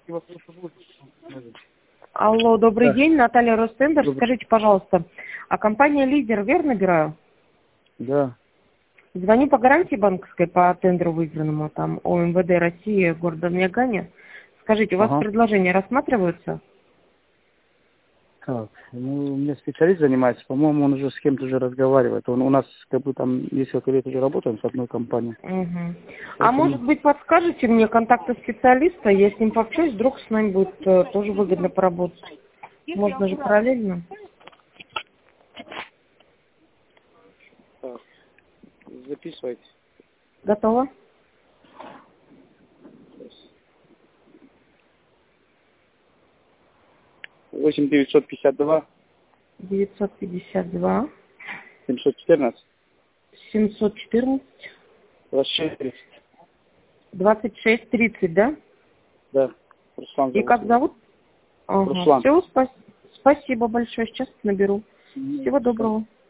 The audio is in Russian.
Алло, добрый Да. день, Наталья Ростендер. Добрый. Скажите, пожалуйста, а компания «Лидер» верно набираю? Да. Звоню по гарантии банковской по тендеру выигранному, там, ОМВД России, города Нягань. Скажите, у вас Ага. предложения рассматриваются? Так, ну, у меня специалист занимается, по-моему, он уже с кем-то уже разговаривает. Он у нас, как бы, там, несколько лет уже работаем с одной компанией. Угу. А может Поэтому, быть, подскажете мне контакты специалиста? Я с ним пообщаюсь, вдруг с нами будет тоже выгодно поработать. Можно же параллельно. так, записывайте. Готово? 8 952 952 714 714 26 26 30, да? Да, Руслан И зовут как меня. зовут? Ага. Руслан. Все, спасибо большое. Сейчас наберу. Всего доброго.